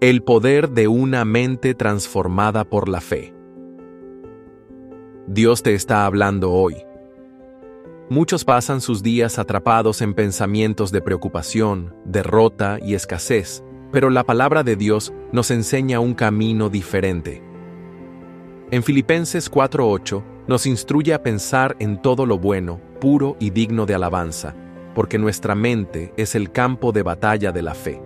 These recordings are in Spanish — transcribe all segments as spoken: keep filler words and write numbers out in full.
El poder de una mente transformada por la fe. Dios te está hablando hoy. Muchos pasan sus días atrapados en pensamientos de preocupación, derrota y escasez, pero la palabra de Dios nos enseña un camino diferente. En Filipenses cuatro ocho nos instruye a pensar en todo lo bueno, puro y digno de alabanza, porque nuestra mente es el campo de batalla de la fe.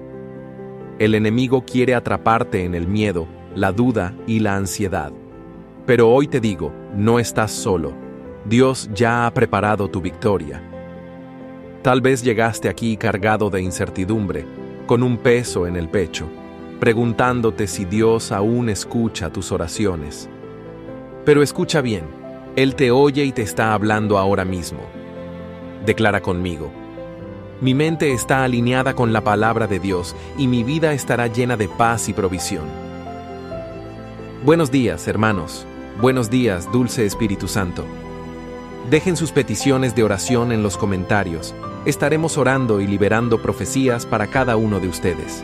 El enemigo quiere atraparte en el miedo, la duda y la ansiedad. Pero hoy te digo, no estás solo. Dios ya ha preparado tu victoria. Tal vez llegaste aquí cargado de incertidumbre, con un peso en el pecho, preguntándote si Dios aún escucha tus oraciones. Pero escucha bien, Él te oye y te está hablando ahora mismo. Declara conmigo: mi mente está alineada con la palabra de Dios y mi vida estará llena de paz y provisión. Buenos días, hermanos. Buenos días, dulce Espíritu Santo. Dejen sus peticiones de oración en los comentarios. Estaremos orando y liberando profecías para cada uno de ustedes.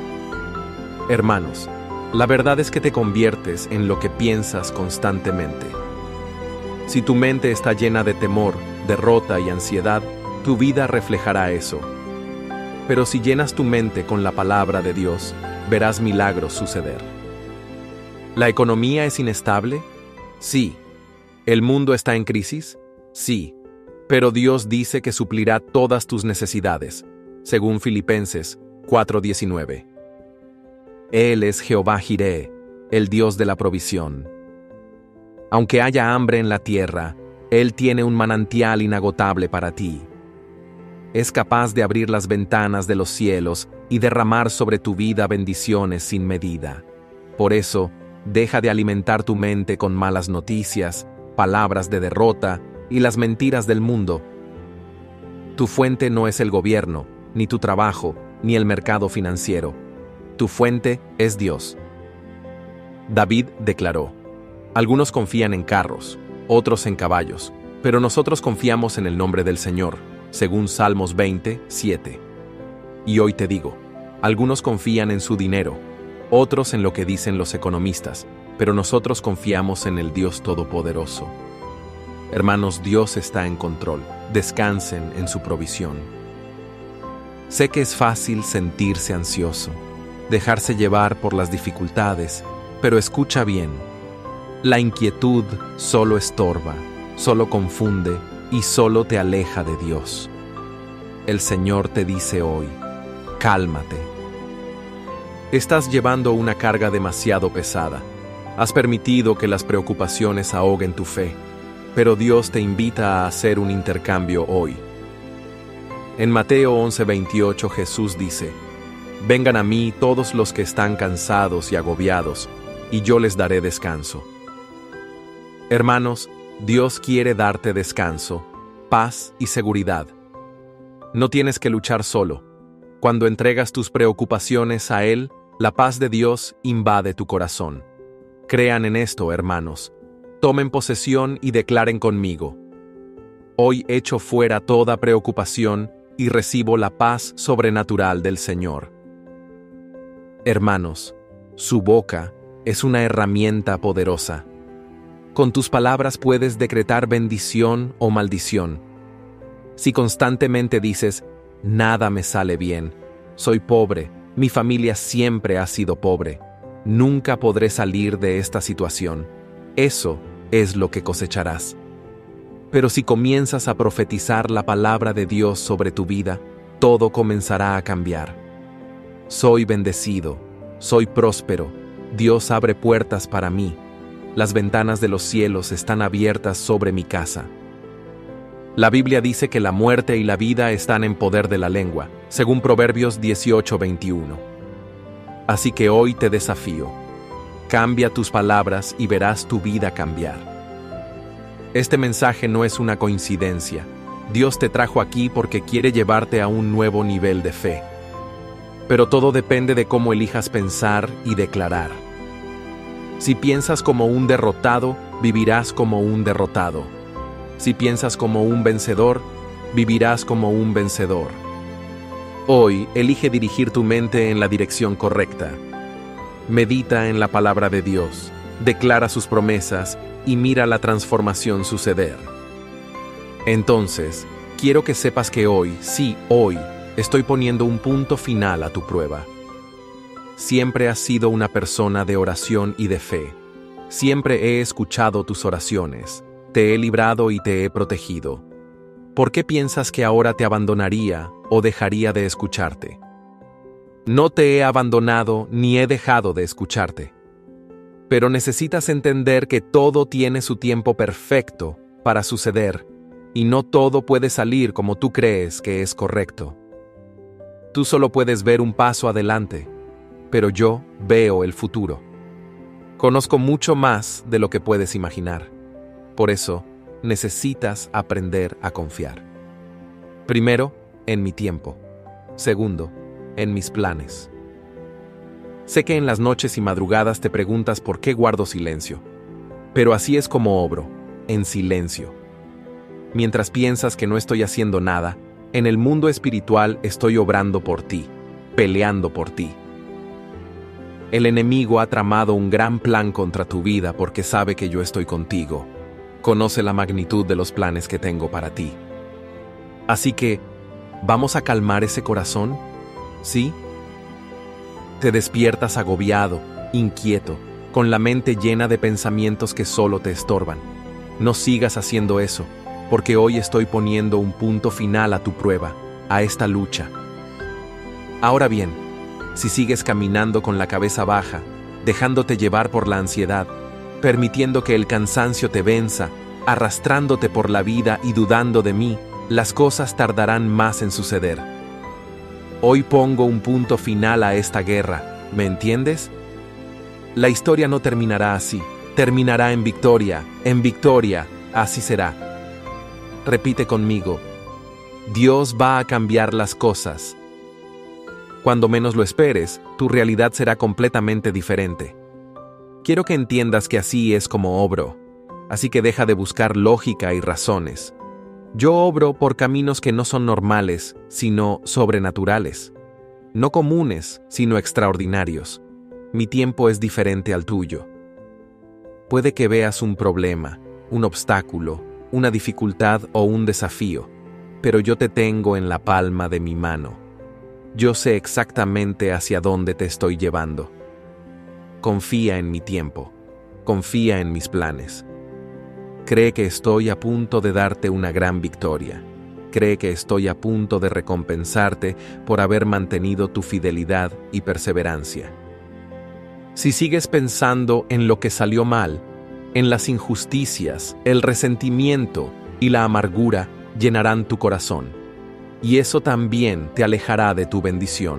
Hermanos, la verdad es que te conviertes en lo que piensas constantemente. Si tu mente está llena de temor, derrota y ansiedad, tu vida reflejará eso. Pero si llenas tu mente con la palabra de Dios, verás milagros suceder. ¿La economía es inestable? Sí. ¿El mundo está en crisis? Sí. Pero Dios dice que suplirá todas tus necesidades, según Filipenses cuatro diecinueve. Él es Jehová Jireh, el Dios de la provisión. Aunque haya hambre en la tierra, Él tiene un manantial inagotable para ti. Es capaz de abrir las ventanas de los cielos y derramar sobre tu vida bendiciones sin medida. Por eso, deja de alimentar tu mente con malas noticias, palabras de derrota y las mentiras del mundo. Tu fuente no es el gobierno, ni tu trabajo, ni el mercado financiero. Tu fuente es Dios. David declaró: algunos confían en carros, otros en caballos, pero nosotros confiamos en el nombre del Señor, según Salmos veinte, siete. Y hoy te digo, algunos confían en su dinero, otros en lo que dicen los economistas, pero nosotros confiamos en el Dios Todopoderoso. Hermanos, Dios está en control. Descansen en su provisión. Sé que es fácil sentirse ansioso, dejarse llevar por las dificultades, pero escucha bien. La inquietud solo estorba, solo confunde y solo te aleja de Dios. El Señor te dice hoy: cálmate. Estás llevando una carga demasiado pesada. Has permitido que las preocupaciones ahoguen tu fe, pero Dios te invita a hacer un intercambio hoy. En Mateo once veintiocho Jesús dice: vengan a mí todos los que están cansados y agobiados, y yo les daré descanso. Hermanos, Dios quiere darte descanso, paz y seguridad. No tienes que luchar solo. Cuando entregas tus preocupaciones a Él, la paz de Dios invade tu corazón. Crean en esto, hermanos. Tomen posesión y declaren conmigo: hoy echo fuera toda preocupación y recibo la paz sobrenatural del Señor. Hermanos, su boca es una herramienta poderosa. Con tus palabras puedes decretar bendición o maldición. Si constantemente dices: nada me sale bien, soy pobre, mi familia siempre ha sido pobre, nunca podré salir de esta situación, eso es lo que cosecharás. Pero si comienzas a profetizar la palabra de Dios sobre tu vida, todo comenzará a cambiar. Soy bendecido, soy próspero, Dios abre puertas para mí, las ventanas de los cielos están abiertas sobre mi casa. La Biblia dice que la muerte y la vida están en poder de la lengua, según Proverbios dieciocho veintiuno. Así que hoy te desafío. Cambia tus palabras y verás tu vida cambiar. Este mensaje no es una coincidencia. Dios te trajo aquí porque quiere llevarte a un nuevo nivel de fe. Pero todo depende de cómo elijas pensar y declarar. Si piensas como un derrotado, vivirás como un derrotado. Si piensas como un vencedor, vivirás como un vencedor. Hoy elige dirigir tu mente en la dirección correcta. Medita en la palabra de Dios, declara sus promesas y mira la transformación suceder. Entonces, quiero que sepas que hoy, sí, hoy, estoy poniendo un punto final a tu prueba. Siempre has sido una persona de oración y de fe. Siempre he escuchado tus oraciones, te he librado y te he protegido. ¿Por qué piensas que ahora te abandonaría o dejaría de escucharte? No te he abandonado ni he dejado de escucharte. Pero necesitas entender que todo tiene su tiempo perfecto para suceder y no todo puede salir como tú crees que es correcto. Tú solo puedes ver un paso adelante, pero yo veo el futuro. Conozco mucho más de lo que puedes imaginar. Por eso, necesitas aprender a confiar. Primero, en mi tiempo. Segundo, en mis planes. Sé que en las noches y madrugadas te preguntas por qué guardo silencio, pero así es como obro, en silencio. Mientras piensas que no estoy haciendo nada, en el mundo espiritual estoy obrando por ti, peleando por ti. El enemigo ha tramado un gran plan contra tu vida porque sabe que yo estoy contigo. Conoce la magnitud de los planes que tengo para ti. Así que, ¿vamos a calmar ese corazón? ¿Sí? Te despiertas agobiado, inquieto, con la mente llena de pensamientos que solo te estorban. No sigas haciendo eso, porque hoy estoy poniendo un punto final a tu prueba, a esta lucha. Ahora bien, si sigues caminando con la cabeza baja, dejándote llevar por la ansiedad, permitiendo que el cansancio te venza, arrastrándote por la vida y dudando de mí, las cosas tardarán más en suceder. Hoy pongo un punto final a esta guerra, ¿me entiendes? La historia no terminará así, terminará en victoria, en victoria, así será. Repite conmigo, Dios va a cambiar las cosas. Cuando menos lo esperes, tu realidad será completamente diferente. Quiero que entiendas que así es como obro, así que deja de buscar lógica y razones. Yo obro por caminos que no son normales, sino sobrenaturales. No comunes, sino extraordinarios. Mi tiempo es diferente al tuyo. Puede que veas un problema, un obstáculo, una dificultad o un desafío, pero yo te tengo en la palma de mi mano. Yo sé exactamente hacia dónde te estoy llevando. Confía en mi tiempo. Confía en mis planes. Cree que estoy a punto de darte una gran victoria. Cree que estoy a punto de recompensarte por haber mantenido tu fidelidad y perseverancia. Si sigues pensando en lo que salió mal, en las injusticias, el resentimiento y la amargura llenarán tu corazón. Y eso también te alejará de tu bendición.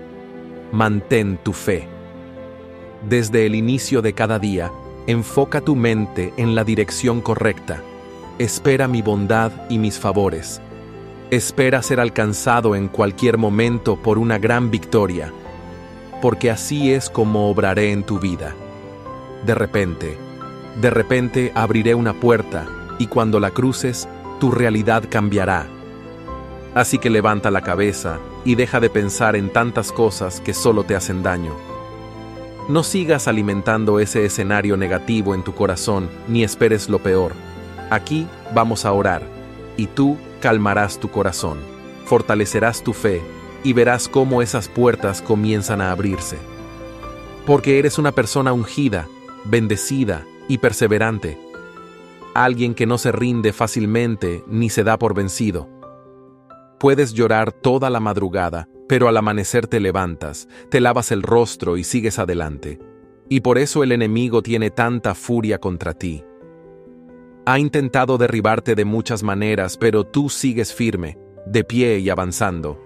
Mantén tu fe. Desde el inicio de cada día, enfoca tu mente en la dirección correcta. Espera mi bondad y mis favores. Espera ser alcanzado en cualquier momento por una gran victoria, porque así es como obraré en tu vida. De repente, de repente abriré una puerta y cuando la cruces, tu realidad cambiará. Así que levanta la cabeza y deja de pensar en tantas cosas que solo te hacen daño. No sigas alimentando ese escenario negativo en tu corazón ni esperes lo peor. Aquí vamos a orar, y tú calmarás tu corazón, fortalecerás tu fe y verás cómo esas puertas comienzan a abrirse. Porque eres una persona ungida, bendecida y perseverante. Alguien que no se rinde fácilmente ni se da por vencido. Puedes llorar toda la madrugada, pero al amanecer te levantas, te lavas el rostro y sigues adelante. Y por eso el enemigo tiene tanta furia contra ti. Ha intentado derribarte de muchas maneras, pero tú sigues firme, de pie y avanzando.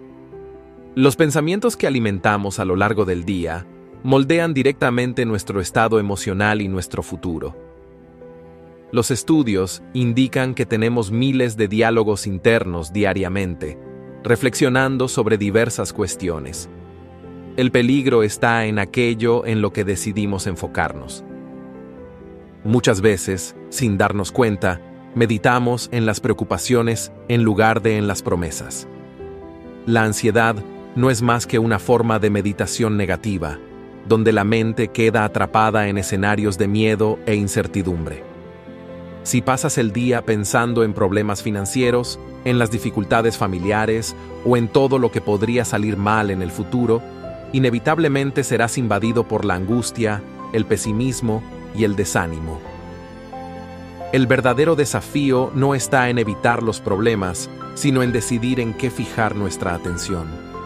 Los pensamientos que alimentamos a lo largo del día moldean directamente nuestro estado emocional y nuestro futuro. Los estudios indican que tenemos miles de diálogos internos diariamente, reflexionando sobre diversas cuestiones. El peligro está en aquello en lo que decidimos enfocarnos. Muchas veces, sin darnos cuenta, meditamos en las preocupaciones en lugar de en las promesas. La ansiedad no es más que una forma de meditación negativa, donde la mente queda atrapada en escenarios de miedo e incertidumbre. Si pasas el día pensando en problemas financieros, en las dificultades familiares o en todo lo que podría salir mal en el futuro, inevitablemente serás invadido por la angustia, el pesimismo y el desánimo. El verdadero desafío no está en evitar los problemas, sino en decidir en qué fijar nuestra atención.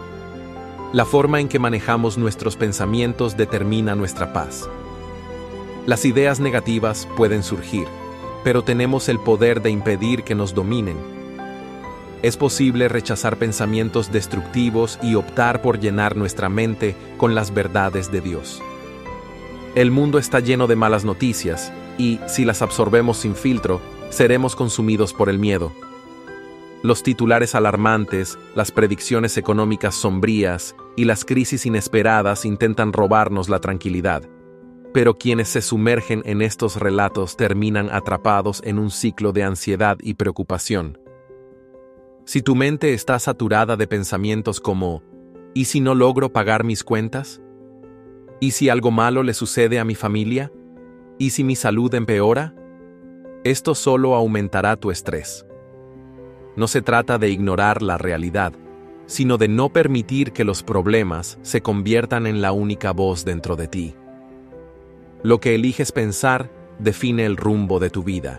La forma en que manejamos nuestros pensamientos determina nuestra paz. Las ideas negativas pueden surgir, pero tenemos el poder de impedir que nos dominen. Es posible rechazar pensamientos destructivos y optar por llenar nuestra mente con las verdades de Dios. El mundo está lleno de malas noticias y, si las absorbemos sin filtro, seremos consumidos por el miedo. Los titulares alarmantes, las predicciones económicas sombrías y las crisis inesperadas intentan robarnos la tranquilidad. Pero quienes se sumergen en estos relatos terminan atrapados en un ciclo de ansiedad y preocupación. Si tu mente está saturada de pensamientos como ¿y si no logro pagar mis cuentas? ¿Y si algo malo le sucede a mi familia? ¿Y si mi salud empeora? Esto solo aumentará tu estrés. No se trata de ignorar la realidad, sino de no permitir que los problemas se conviertan en la única voz dentro de ti. Lo que eliges pensar define el rumbo de tu vida.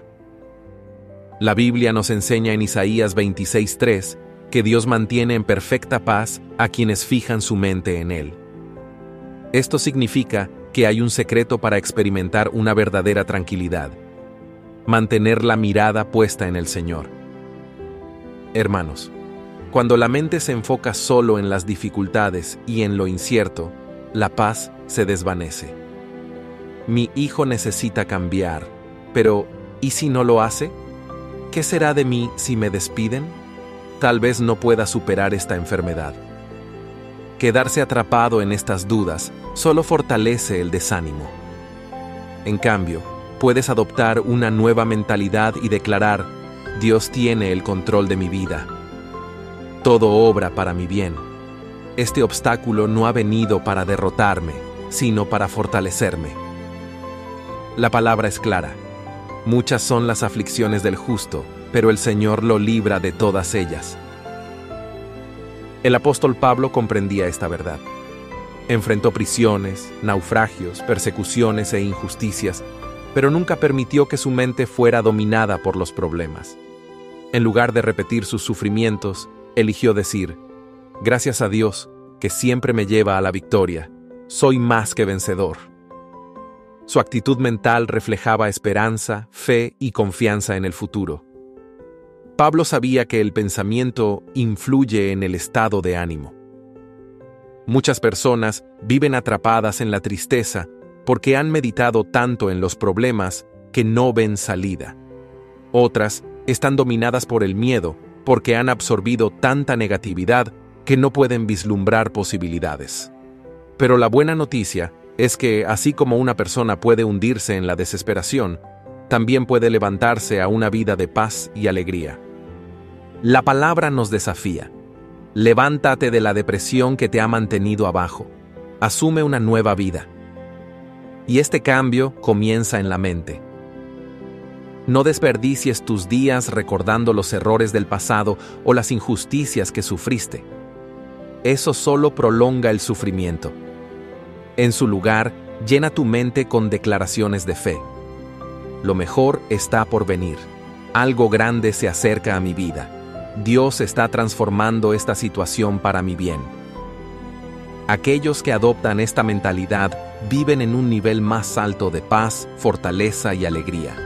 La Biblia nos enseña en Isaías veintiséis tres que Dios mantiene en perfecta paz a quienes fijan su mente en Él. Esto significa que hay un secreto para experimentar una verdadera tranquilidad: mantener la mirada puesta en el Señor. Hermanos, cuando la mente se enfoca solo en las dificultades y en lo incierto, la paz se desvanece. Mi hijo necesita cambiar, pero ¿y si no lo hace? ¿Qué será de mí si me despiden? Tal vez no pueda superar esta enfermedad. Quedarse atrapado en estas dudas solo fortalece el desánimo. En cambio, puedes adoptar una nueva mentalidad y declarar: Dios tiene el control de mi vida. Todo obra para mi bien. Este obstáculo no ha venido para derrotarme, sino para fortalecerme. La palabra es clara. Muchas son las aflicciones del justo, pero el Señor lo libra de todas ellas. El apóstol Pablo comprendía esta verdad. Enfrentó prisiones, naufragios, persecuciones e injusticias, pero nunca permitió que su mente fuera dominada por los problemas. En lugar de repetir sus sufrimientos, eligió decir: gracias a Dios, que siempre me lleva a la victoria, soy más que vencedor. Su actitud mental reflejaba esperanza, fe y confianza en el futuro. Pablo sabía que el pensamiento influye en el estado de ánimo. Muchas personas viven atrapadas en la tristeza porque han meditado tanto en los problemas que no ven salida. Otras están dominadas por el miedo porque han absorbido tanta negatividad que no pueden vislumbrar posibilidades. Pero la buena noticia es que, así como una persona puede hundirse en la desesperación, también puede levantarse a una vida de paz y alegría. La palabra nos desafía. Levántate de la depresión que te ha mantenido abajo. Asume una nueva vida. Y este cambio comienza en la mente. No desperdicies tus días recordando los errores del pasado o las injusticias que sufriste. Eso solo prolonga el sufrimiento. En su lugar, llena tu mente con declaraciones de fe. Lo mejor está por venir. Algo grande se acerca a mi vida. Dios está transformando esta situación para mi bien. Aquellos que adoptan esta mentalidad viven en un nivel más alto de paz, fortaleza y alegría.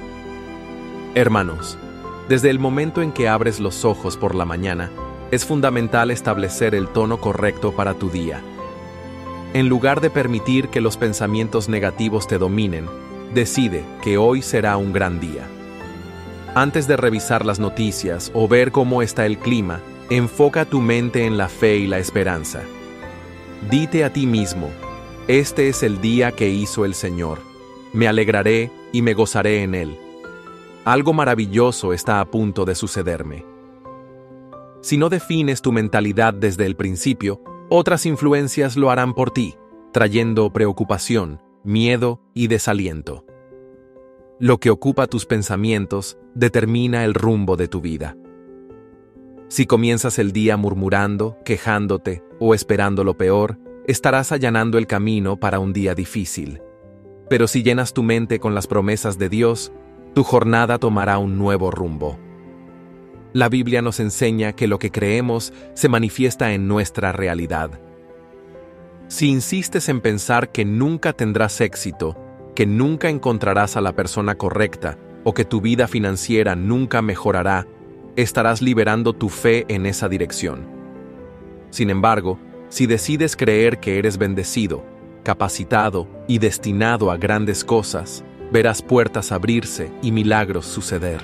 Hermanos, desde el momento en que abres los ojos por la mañana, es fundamental establecer el tono correcto para tu día. En lugar de permitir que los pensamientos negativos te dominen, decide que hoy será un gran día. Antes de revisar las noticias o ver cómo está el clima, enfoca tu mente en la fe y la esperanza. Dite a ti mismo: este es el día que hizo el Señor. Me alegraré y me gozaré en él. Algo maravilloso está a punto de sucederme. Si no defines tu mentalidad desde el principio, otras influencias lo harán por ti, trayendo preocupación, miedo y desaliento. Lo que ocupa tus pensamientos determina el rumbo de tu vida. Si comienzas el día murmurando, quejándote o esperando lo peor, estarás allanando el camino para un día difícil. Pero si llenas tu mente con las promesas de Dios, tu jornada tomará un nuevo rumbo. La Biblia nos enseña que lo que creemos se manifiesta en nuestra realidad. Si insistes en pensar que nunca tendrás éxito, que nunca encontrarás a la persona correcta o que tu vida financiera nunca mejorará, estarás liberando tu fe en esa dirección. Sin embargo, si decides creer que eres bendecido, capacitado y destinado a grandes cosas, verás puertas abrirse y milagros suceder.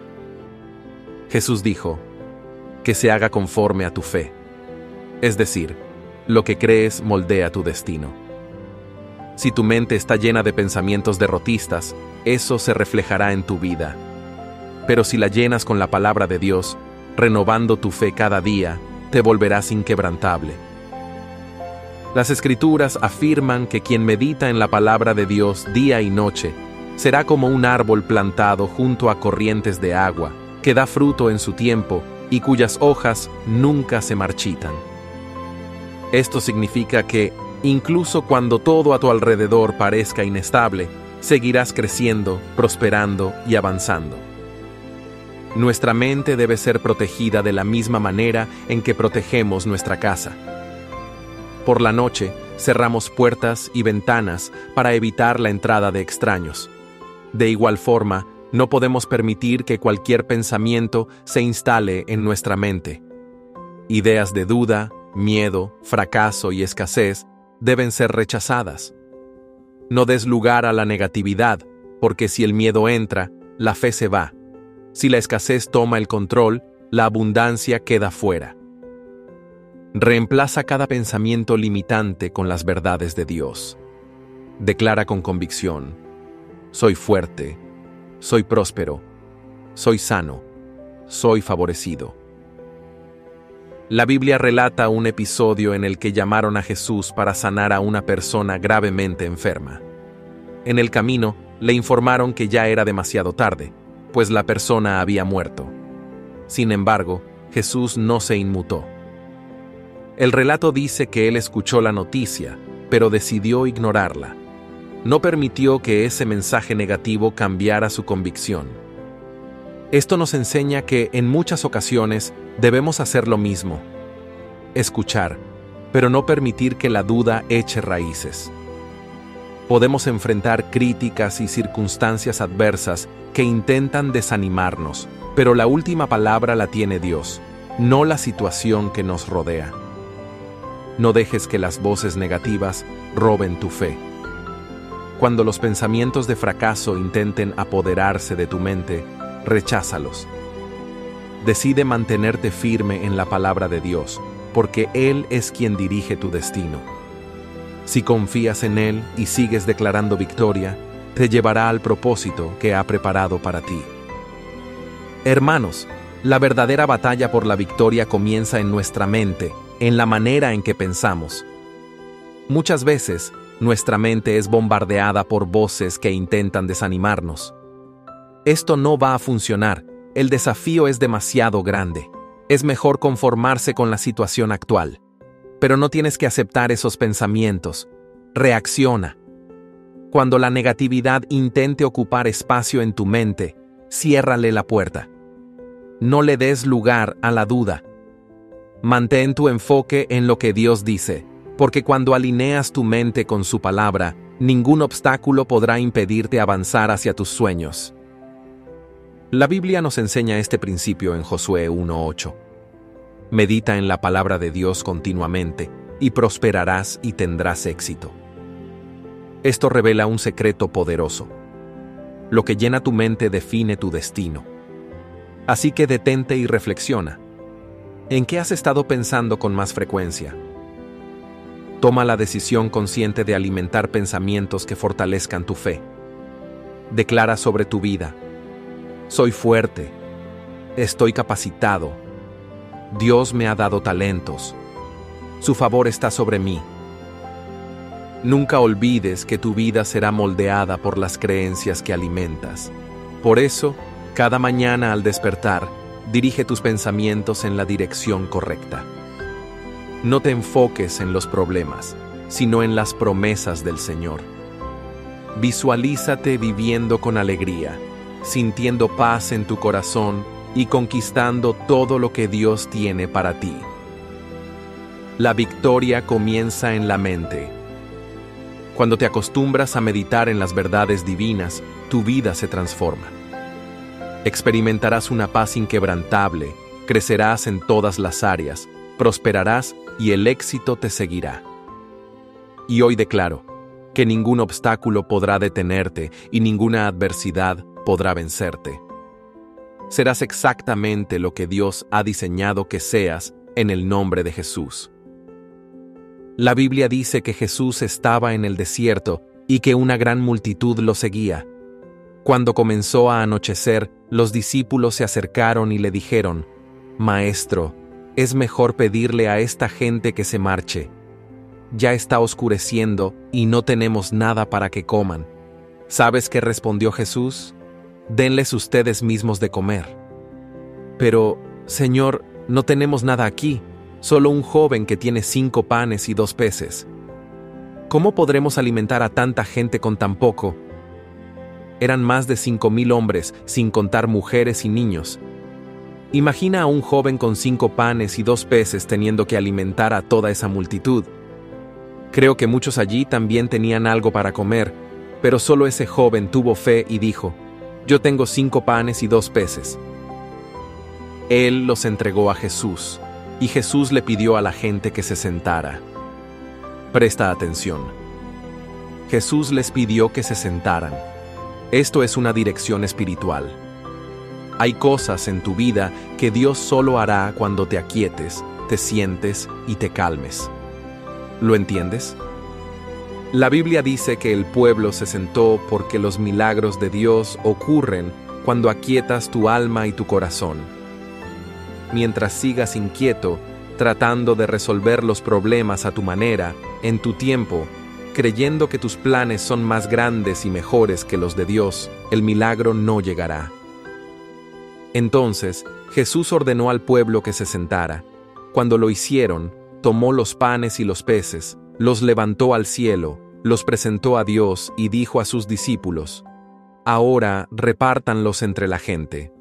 Jesús dijo, que se haga conforme a tu fe. Es decir, lo que crees moldea tu destino. Si tu mente está llena de pensamientos derrotistas, eso se reflejará en tu vida. Pero si la llenas con la palabra de Dios, renovando tu fe cada día, te volverás inquebrantable. Las Escrituras afirman que quien medita en la palabra de Dios día y noche, será como un árbol plantado junto a corrientes de agua, que da fruto en su tiempo y cuyas hojas nunca se marchitan. Esto significa que, incluso cuando todo a tu alrededor parezca inestable, seguirás creciendo, prosperando y avanzando. Nuestra mente debe ser protegida de la misma manera en que protegemos nuestra casa. Por la noche, cerramos puertas y ventanas para evitar la entrada de extraños. De igual forma, no podemos permitir que cualquier pensamiento se instale en nuestra mente. Ideas de duda, miedo, fracaso y escasez deben ser rechazadas. No des lugar a la negatividad, porque si el miedo entra, la fe se va. Si la escasez toma el control, la abundancia queda fuera. Reemplaza cada pensamiento limitante con las verdades de Dios. Declara con convicción: soy fuerte, soy próspero, soy sano, soy favorecido. La Biblia relata un episodio en el que llamaron a Jesús para sanar a una persona gravemente enferma. En el camino, le informaron que ya era demasiado tarde, pues la persona había muerto. Sin embargo, Jesús no se inmutó. El relato dice que él escuchó la noticia, pero decidió ignorarla. No permitió que ese mensaje negativo cambiara su convicción. Esto nos enseña que en muchas ocasiones debemos hacer lo mismo: escuchar, pero no permitir que la duda eche raíces. Podemos enfrentar críticas y circunstancias adversas que intentan desanimarnos, pero la última palabra la tiene Dios, no la situación que nos rodea. No dejes que las voces negativas roben tu fe. Cuando los pensamientos de fracaso intenten apoderarse de tu mente, recházalos. Decide mantenerte firme en la palabra de Dios, porque Él es quien dirige tu destino. Si confías en Él y sigues declarando victoria, te llevará al propósito que ha preparado para ti. Hermanos, la verdadera batalla por la victoria comienza en nuestra mente, en la manera en que pensamos. Muchas veces, nuestra mente es bombardeada por voces que intentan desanimarnos. Esto no va a funcionar, el desafío es demasiado grande. Es mejor conformarse con la situación actual. Pero no tienes que aceptar esos pensamientos. Reacciona. Cuando la negatividad intente ocupar espacio en tu mente, ciérrale la puerta. No le des lugar a la duda. Mantén tu enfoque en lo que Dios dice, porque cuando alineas tu mente con su palabra, ningún obstáculo podrá impedirte avanzar hacia tus sueños. La Biblia nos enseña este principio en Josué uno ocho. Medita en la palabra de Dios continuamente, y prosperarás y tendrás éxito. Esto revela un secreto poderoso. Lo que llena tu mente define tu destino. Así que detente y reflexiona. ¿En qué has estado pensando con más frecuencia? Toma la decisión consciente de alimentar pensamientos que fortalezcan tu fe. Declara sobre tu vida: soy fuerte, estoy capacitado, Dios me ha dado talentos. Su favor está sobre mí. Nunca olvides que tu vida será moldeada por las creencias que alimentas. Por eso, cada mañana al despertar, dirige tus pensamientos en la dirección correcta. No te enfoques en los problemas, sino en las promesas del Señor. Visualízate viviendo con alegría, sintiendo paz en tu corazón y conquistando todo lo que Dios tiene para ti. La victoria comienza en la mente. Cuando te acostumbras a meditar en las verdades divinas, tu vida se transforma. Experimentarás una paz inquebrantable, crecerás en todas las áreas, prosperarás y el éxito te seguirá. Y hoy declaro que ningún obstáculo podrá detenerte y ninguna adversidad podrá vencerte. Serás exactamente lo que Dios ha diseñado que seas en el nombre de Jesús. La Biblia dice que Jesús estaba en el desierto y que una gran multitud lo seguía. Cuando comenzó a anochecer, los discípulos se acercaron y le dijeron: «Maestro, es mejor pedirle a esta gente que se marche. Ya está oscureciendo y no tenemos nada para que coman». ¿Sabes qué respondió Jesús? «Denles ustedes mismos de comer». «Pero, Señor, no tenemos nada aquí, solo un joven que tiene cinco panes y dos peces. ¿Cómo podremos alimentar a tanta gente con tan poco?» Eran más de cinco mil hombres, sin contar mujeres y niños. Imagina a un joven con cinco panes y dos peces teniendo que alimentar a toda esa multitud. Creo que muchos allí también tenían algo para comer, pero solo ese joven tuvo fe y dijo: «Yo tengo cinco panes y dos peces». Él los entregó a Jesús, y Jesús le pidió a la gente que se sentara. Presta atención. Jesús les pidió que se sentaran. Esto es una dirección espiritual. Hay cosas en tu vida que Dios solo hará cuando te aquietes, te sientes y te calmes. ¿Lo entiendes? La Biblia dice que el pueblo se sentó porque los milagros de Dios ocurren cuando aquietas tu alma y tu corazón. Mientras sigas inquieto, tratando de resolver los problemas a tu manera, en tu tiempo, creyendo que tus planes son más grandes y mejores que los de Dios, el milagro no llegará. Entonces, Jesús ordenó al pueblo que se sentara. Cuando lo hicieron, tomó los panes y los peces, los levantó al cielo, los presentó a Dios y dijo a sus discípulos: «Ahora repártanlos entre la gente».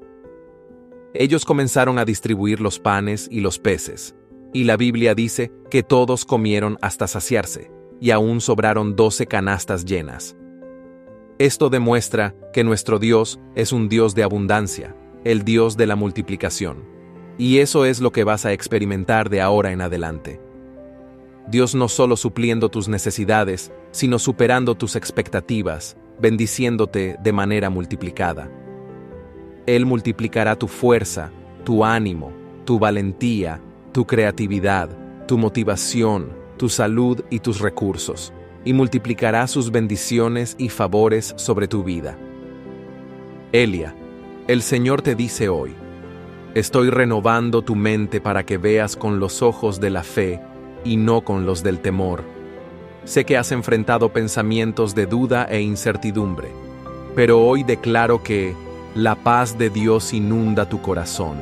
Ellos comenzaron a distribuir los panes y los peces, y la Biblia dice que todos comieron hasta saciarse, y aún sobraron doce canastas llenas. Esto demuestra que nuestro Dios es un Dios de abundancia, el Dios de la multiplicación. Y eso es lo que vas a experimentar de ahora en adelante. Dios no solo supliendo tus necesidades, sino superando tus expectativas, bendiciéndote de manera multiplicada. Él multiplicará tu fuerza, tu ánimo, tu valentía, tu creatividad, tu motivación, tu salud y tus recursos, y multiplicará sus bendiciones y favores sobre tu vida. Elia, el Señor te dice hoy: estoy renovando tu mente para que veas con los ojos de la fe y no con los del temor. Sé que has enfrentado pensamientos de duda e incertidumbre, pero hoy declaro que la paz de Dios inunda tu corazón.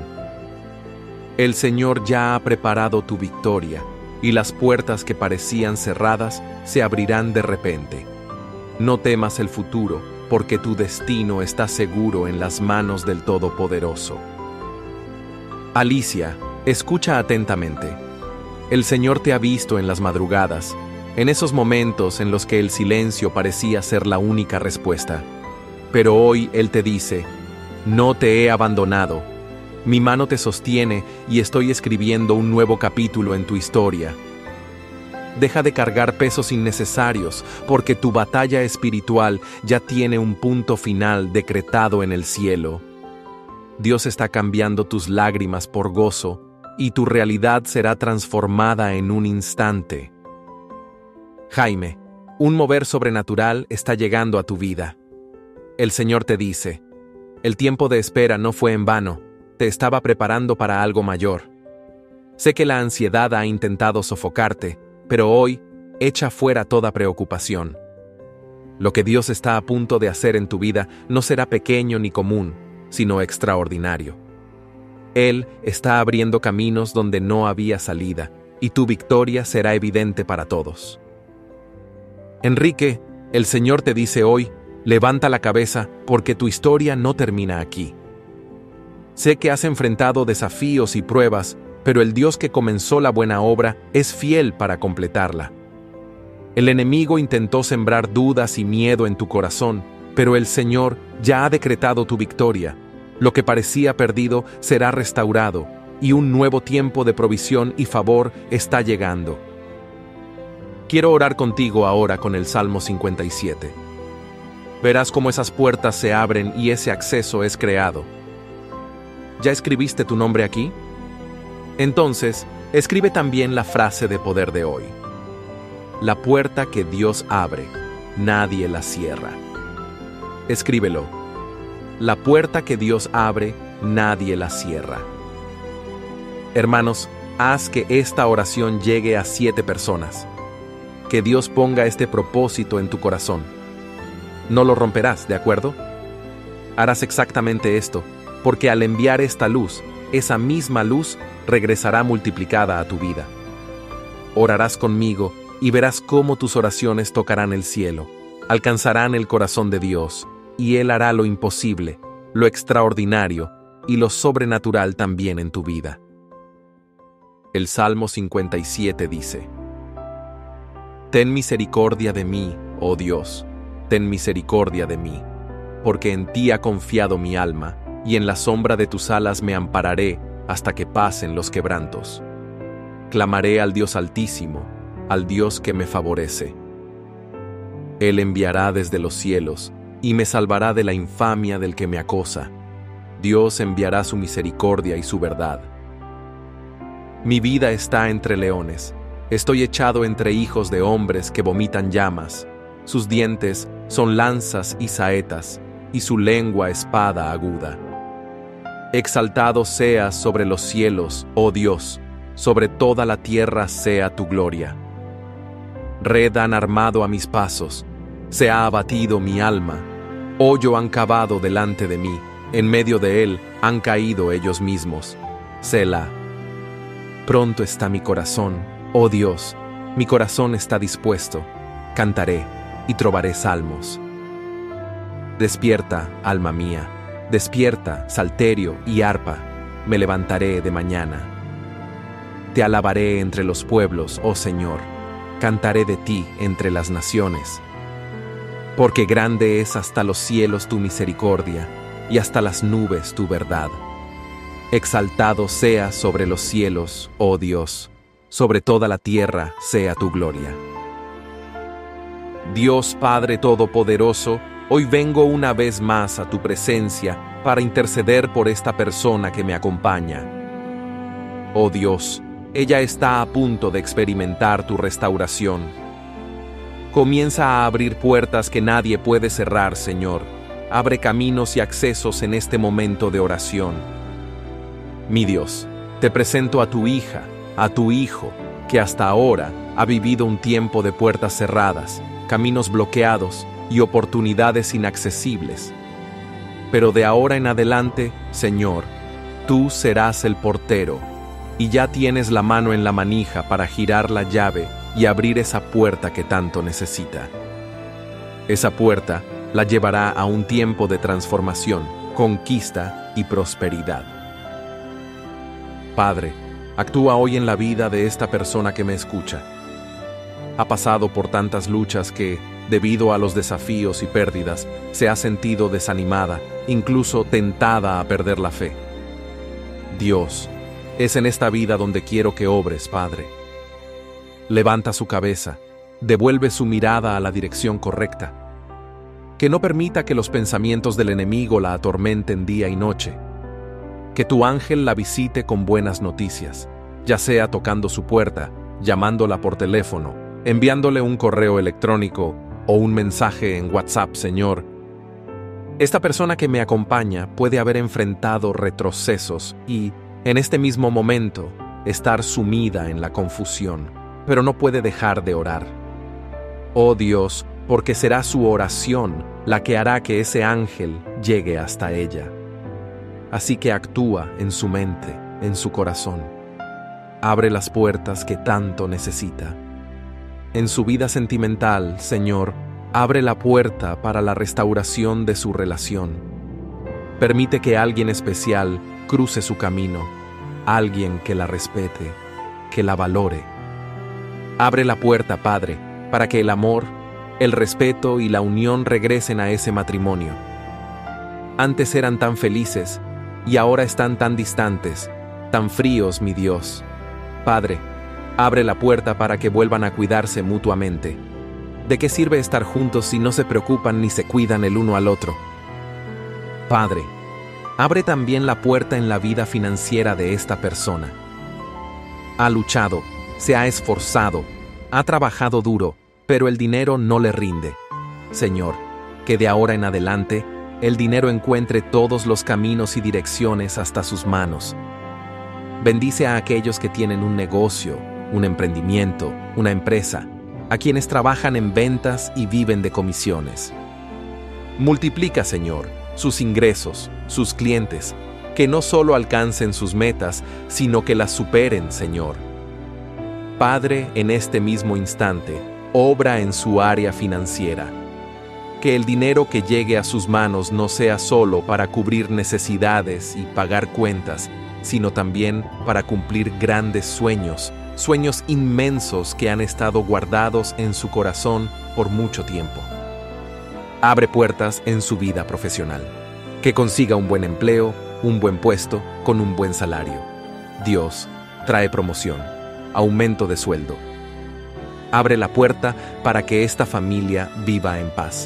El Señor ya ha preparado tu victoria, y las puertas que parecían cerradas se abrirán de repente. No temas el futuro, porque tu destino está seguro en las manos del Todopoderoso. Alicia, escucha atentamente. El Señor te ha visto en las madrugadas, en esos momentos en los que el silencio parecía ser la única respuesta. Pero hoy Él te dice: no te he abandonado. Mi mano te sostiene y estoy escribiendo un nuevo capítulo en tu historia. Deja de cargar pesos innecesarios, porque tu batalla espiritual ya tiene un punto final decretado en el cielo. Dios está cambiando tus lágrimas por gozo, y tu realidad será transformada en un instante. Jaime, un mover sobrenatural está llegando a tu vida. El Señor te dice: el tiempo de espera no fue en vano, te estaba preparando para algo mayor. Sé que la ansiedad ha intentado sofocarte, pero hoy, echa fuera toda preocupación. Lo que Dios está a punto de hacer en tu vida no será pequeño ni común, sino extraordinario. Él está abriendo caminos donde no había salida, y tu victoria será evidente para todos. Enrique, el Señor te dice hoy, levanta la cabeza porque tu historia no termina aquí. Sé que has enfrentado desafíos y pruebas, pero el Dios que comenzó la buena obra es fiel para completarla. El enemigo intentó sembrar dudas y miedo en tu corazón, pero el Señor ya ha decretado tu victoria. Lo que parecía perdido será restaurado, y un nuevo tiempo de provisión y favor está llegando. Quiero orar contigo ahora con el Salmo cincuenta y siete. Verás cómo esas puertas se abren y ese acceso es creado. ¿Ya escribiste tu nombre aquí? Entonces, escribe también la frase de poder de hoy. La puerta que Dios abre, nadie la cierra. Escríbelo. La puerta que Dios abre, nadie la cierra. Hermanos, haz que esta oración llegue a siete personas. Que Dios ponga este propósito en tu corazón. No lo romperás, ¿de acuerdo? Harás exactamente esto, porque al enviar esta luz, esa misma luz regresará multiplicada a tu vida. Orarás conmigo y verás cómo tus oraciones tocarán el cielo, alcanzarán el corazón de Dios, y Él hará lo imposible, lo extraordinario y lo sobrenatural también en tu vida. El Salmo cincuenta y siete dice: Ten misericordia de mí, oh Dios, ten misericordia de mí, porque en ti ha confiado mi alma, y en la sombra de tus alas me ampararé hasta que pasen los quebrantos. Clamaré al Dios Altísimo, al Dios que me favorece. Él enviará desde los cielos, y me salvará de la infamia del que me acosa. Dios enviará su misericordia y su verdad. Mi vida está entre leones. Estoy echado entre hijos de hombres que vomitan llamas. Sus dientes son lanzas y saetas, y su lengua espada aguda. Exaltado seas sobre los cielos, oh Dios, sobre toda la tierra sea tu gloria. Red han armado a mis pasos, se ha abatido mi alma. Hoyo han cavado delante de mí, en medio de él han caído ellos mismos. Selah. Pronto está mi corazón, oh Dios, mi corazón está dispuesto. Cantaré y trovaré salmos. Despierta, alma mía, despierta, salterio y arpa, me levantaré de mañana. Te alabaré entre los pueblos, oh Señor, cantaré de ti entre las naciones. Porque grande es hasta los cielos tu misericordia, y hasta las nubes tu verdad. Exaltado sea sobre los cielos, oh Dios, sobre toda la tierra sea tu gloria. Dios Padre Todopoderoso, hoy vengo una vez más a tu presencia para interceder por esta persona que me acompaña. Oh Dios, ella está a punto de experimentar tu restauración. Comienza a abrir puertas que nadie puede cerrar, Señor. Abre caminos y accesos en este momento de oración. Mi Dios, te presento a tu hija, a tu hijo, que hasta ahora ha vivido un tiempo de puertas cerradas, caminos bloqueados y oportunidades inaccesibles. Pero de ahora en adelante, Señor, tú serás el portero, y ya tienes la mano en la manija para girar la llave y abrir esa puerta que tanto necesita. Esa puerta la llevará a un tiempo de transformación, conquista y prosperidad. Padre, actúa hoy en la vida de esta persona que me escucha. Ha pasado por tantas luchas que, debido a los desafíos y pérdidas, se ha sentido desanimada, incluso tentada a perder la fe. Dios, es en esta vida donde quiero que obres, Padre. Levanta su cabeza, devuelve su mirada a la dirección correcta. Que no permita que los pensamientos del enemigo la atormenten día y noche. Que tu ángel la visite con buenas noticias, ya sea tocando su puerta, llamándola por teléfono, enviándole un correo electrónico o un mensaje en WhatsApp, Señor. Esta persona que me acompaña puede haber enfrentado retrocesos y, en este mismo momento, estar sumida en la confusión, pero no puede dejar de orar. Oh Dios, porque será su oración la que hará que ese ángel llegue hasta ella. Así que actúa en su mente, en su corazón. Abre las puertas que tanto necesita. En su vida sentimental, Señor, abre la puerta para la restauración de su relación. Permite que alguien especial cruce su camino, alguien que la respete, que la valore. Abre la puerta, Padre, para que el amor, el respeto y la unión regresen a ese matrimonio. Antes eran tan felices y ahora están tan distantes, tan fríos, mi Dios. Padre, abre la puerta para que vuelvan a cuidarse mutuamente. ¿De qué sirve estar juntos si no se preocupan ni se cuidan el uno al otro? Padre, abre también la puerta en la vida financiera de esta persona. Ha luchado, se ha esforzado, ha trabajado duro, pero el dinero no le rinde. Señor, que de ahora en adelante el dinero encuentre todos los caminos y direcciones hasta sus manos. Bendice a aquellos que tienen un negocio, un emprendimiento, una empresa, a quienes trabajan en ventas y viven de comisiones. Multiplica, Señor, sus ingresos, sus clientes, que no solo alcancen sus metas, sino que las superen, Señor. Padre, en este mismo instante, obra en su área financiera. Que el dinero que llegue a sus manos no sea solo para cubrir necesidades y pagar cuentas, sino también para cumplir grandes sueños, sueños inmensos que han estado guardados en su corazón por mucho tiempo. Abre puertas en su vida profesional. Que consiga un buen empleo, un buen puesto, con un buen salario. Dios trae promoción, aumento de sueldo. Abre la puerta para que esta familia viva en paz.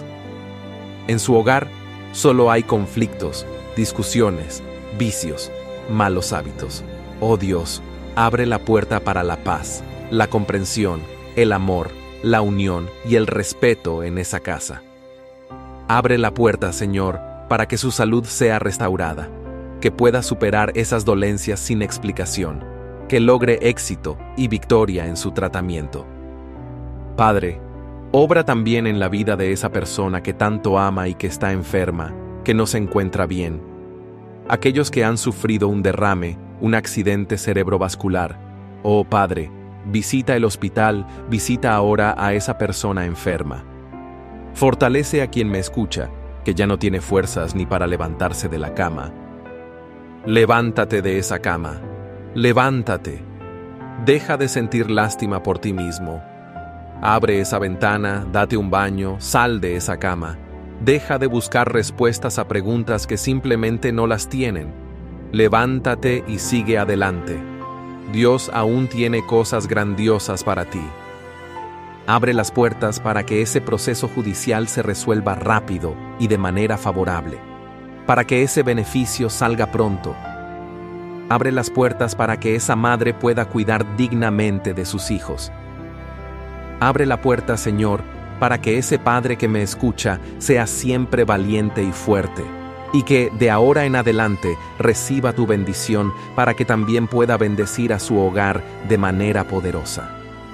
En su hogar solo hay conflictos, discusiones, vicios, malos hábitos. Oh Dios, abre la puerta para la paz, la comprensión, el amor, la unión y el respeto en esa casa. Abre la puerta, Señor, para que su salud sea restaurada, que pueda superar esas dolencias sin explicación, que logre éxito y victoria en su tratamiento. Padre, obra también en la vida de esa persona que tanto ama y que está enferma, que no se encuentra bien. Aquellos que han sufrido un derrame, un accidente cerebrovascular. Oh Padre, visita el hospital, visita ahora a esa persona enferma. Fortalece a quien me escucha, que ya no tiene fuerzas ni para levantarse de la cama. Levántate de esa cama. Levántate. Deja de sentir lástima por ti mismo. Abre esa ventana, date un baño, sal de esa cama. Deja de buscar respuestas a preguntas que simplemente no las tienen. Levántate y sigue adelante. Dios aún tiene cosas grandiosas para ti. Abre las puertas para que ese proceso judicial se resuelva rápido y de manera favorable, para que ese beneficio salga pronto. Abre las puertas para que esa madre pueda cuidar dignamente de sus hijos. Abre la puerta, Señor, para que ese padre que me escucha sea siempre valiente y fuerte, y que de ahora en adelante reciba tu bendición para que también pueda bendecir a su hogar de manera poderosa.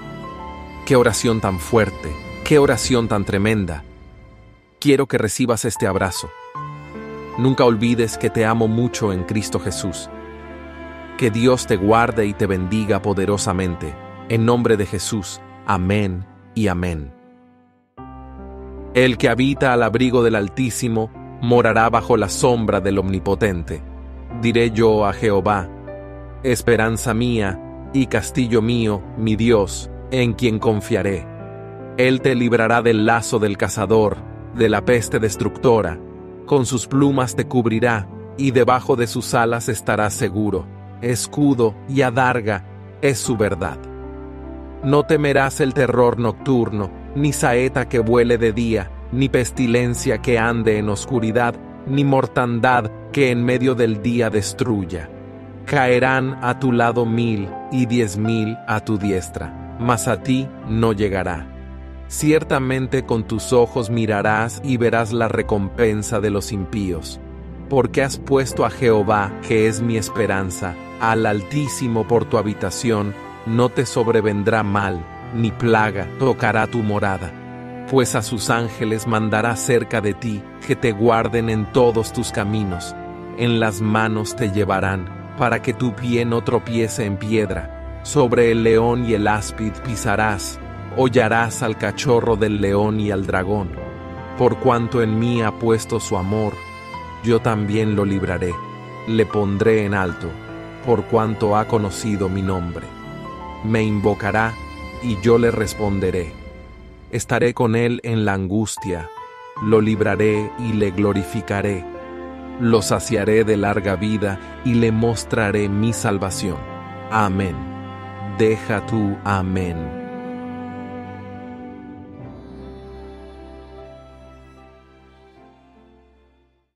¡Qué oración tan fuerte! ¡Qué oración tan tremenda! Quiero que recibas este abrazo. Nunca olvides que te amo mucho en Cristo Jesús. Que Dios te guarde y te bendiga poderosamente. En nombre de Jesús. Amén y amén. El que habita al abrigo del Altísimo morará bajo la sombra del Omnipotente. Diré yo a Jehová, esperanza mía y castillo mío, mi Dios, en quien confiaré. Él te librará del lazo del cazador, de la peste destructora. Con sus plumas te cubrirá, y debajo de sus alas estarás seguro. Escudo y adarga es su verdad. No temerás el terror nocturno, ni saeta que vuele de día, ni pestilencia que ande en oscuridad, ni mortandad que en medio del día destruya. Caerán a tu lado mil y diez mil a tu diestra, mas a ti no llegará. Ciertamente con tus ojos mirarás y verás la recompensa de los impíos, porque has puesto a Jehová, que es mi esperanza, al Altísimo por tu habitación, no te sobrevendrá mal, ni plaga tocará tu morada. Pues a sus ángeles mandará cerca de ti, que te guarden en todos tus caminos. En las manos te llevarán, para que tu pie no tropiece en piedra. Sobre el león y el áspid pisarás, hollarás al cachorro del león y al dragón. Por cuanto en mí ha puesto su amor, yo también lo libraré, le pondré en alto, por cuanto ha conocido mi nombre. Me invocará, y yo le responderé. Estaré con él en la angustia, lo libraré y le glorificaré. Lo saciaré de larga vida y le mostraré mi salvación. Amén. Deja tú, amén.